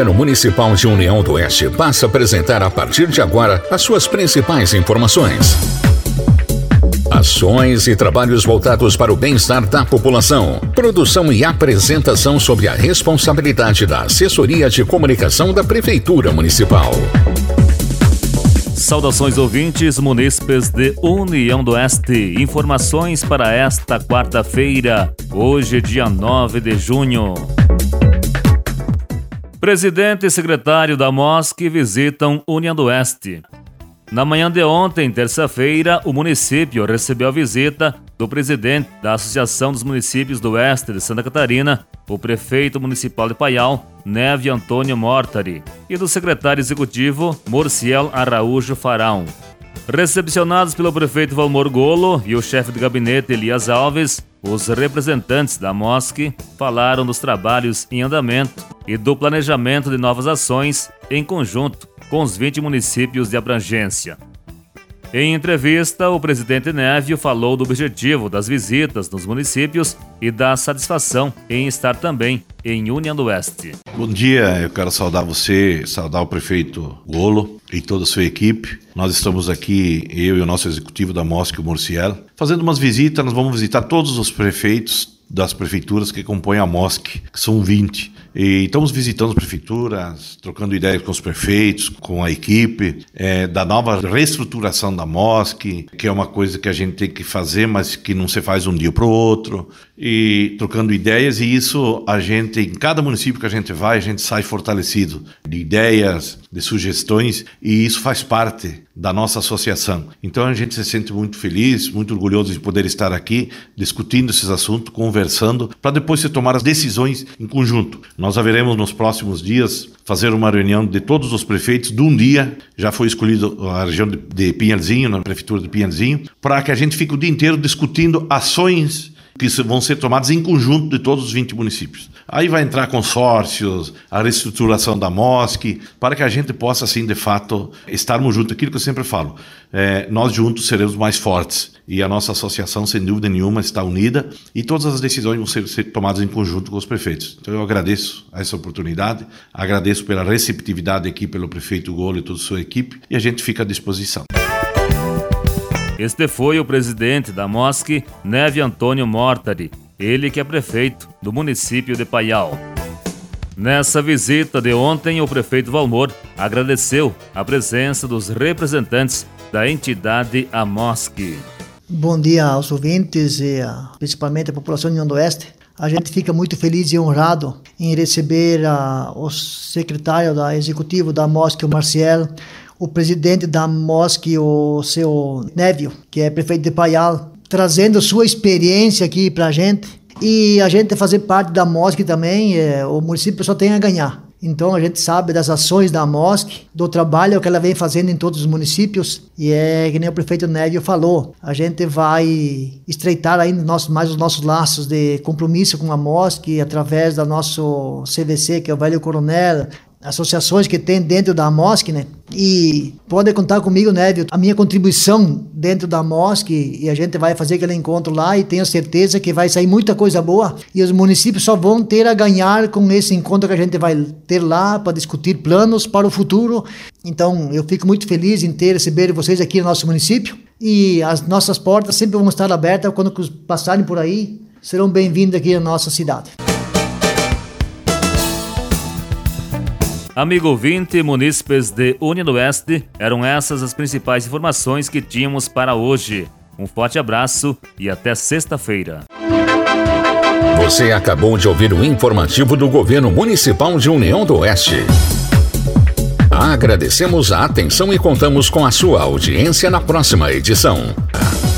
Governo Municipal de União do Oeste passa a apresentar a partir de agora as suas principais informações. Ações e trabalhos voltados para o bem-estar da população. Produção e apresentação sob a responsabilidade da Assessoria de Comunicação da Prefeitura Municipal. Saudações ouvintes munícipes de União do Oeste. Informações para esta quarta-feira, hoje dia 9 de junho. Presidente e secretário da MOSC visitam União do Oeste. Na manhã de ontem, terça-feira, o município recebeu a visita do presidente da Associação dos Municípios do Oeste de Santa Catarina, o prefeito municipal de Paial, Névio Antônio Mortari, e do secretário executivo, Morciel Araújo Farão. Recepcionados pelo prefeito Valmor Golo e o chefe de gabinete Elias Alves, os representantes da MOSC falaram dos trabalhos em andamento e do planejamento de novas ações em conjunto com os 20 municípios de abrangência. Em entrevista, o presidente Névio falou do objetivo das visitas nos municípios e da satisfação em estar também em União do Oeste. Bom dia, eu quero saudar você, saudar o prefeito Golo e toda a sua equipe. Nós estamos aqui, eu e o nosso executivo da MOSC, o Morciel, fazendo umas visitas. Nós vamos visitar todos os prefeitos das prefeituras que compõem a MOSC, que são 20. E estamos visitando as prefeituras, trocando ideias com os prefeitos, com a equipe, da nova reestruturação da MOSC, que é uma coisa que a gente tem que fazer, mas que não se faz um dia para o outro, e trocando ideias, e isso a gente, em cada município que a gente vai, a gente sai fortalecido de ideias, de sugestões, e isso faz parte da nossa associação. Então a gente se sente muito feliz, muito orgulhoso de poder estar aqui, discutindo esses assuntos, conversando, para depois se tomar as decisões em conjunto. Nós haveremos nos próximos dias fazer uma reunião de todos os prefeitos de um dia. Já foi escolhido a região de Pinhalzinho, na prefeitura de Pinhalzinho, para que a gente fique o dia inteiro discutindo ações que vão ser tomadas em conjunto de todos os 20 municípios. Aí vai entrar consórcios, a reestruturação da MOSC, para que a gente possa, assim, de fato, estarmos juntos. Aquilo que eu sempre falo, nós juntos seremos mais fortes. E a nossa associação, sem dúvida nenhuma, está unida e todas as decisões vão ser tomadas em conjunto com os prefeitos. Então eu agradeço essa oportunidade, agradeço pela receptividade aqui pelo prefeito Golo e toda a sua equipe, e a gente fica à disposição. Este foi o presidente da MOSC, Névio Antônio Mortari, ele que é prefeito do município de Paial. Nessa visita de ontem, o prefeito Valmor agradeceu a presença dos representantes da entidade MOSC. Bom dia aos ouvintes e principalmente a população de União do Oeste. A gente fica muito feliz e honrado em receber o secretário executivo da MOSC, o Marciel, o presidente da MOSC, o seu Névio, que é prefeito de Paial, trazendo sua experiência aqui pra gente. E a gente fazer parte da MOSC também, o município só tem a ganhar. Então a gente sabe das ações da MOSC, do trabalho que ela vem fazendo em todos os municípios, e que nem o prefeito Névio falou, a gente vai estreitar ainda mais os nossos laços de compromisso com a MOSC através do nosso CVC, que é o Velho Coronel, associações que tem dentro da MOSC, né? E pode contar comigo, Névio, a minha contribuição dentro da MOSC, e a gente vai fazer aquele encontro lá e tenho certeza que vai sair muita coisa boa e os municípios só vão ter a ganhar com esse encontro que a gente vai ter lá para discutir planos para o futuro. Então eu fico muito feliz em receber vocês aqui no nosso município e as nossas portas sempre vão estar abertas quando passarem por aí, serão bem-vindos aqui na nossa cidade. Amigo ouvinte, munícipes de União do Oeste, eram essas as principais informações que tínhamos para hoje. Um forte abraço e até sexta-feira. Você acabou de ouvir o informativo do Governo Municipal de União do Oeste. Agradecemos a atenção e contamos com a sua audiência na próxima edição.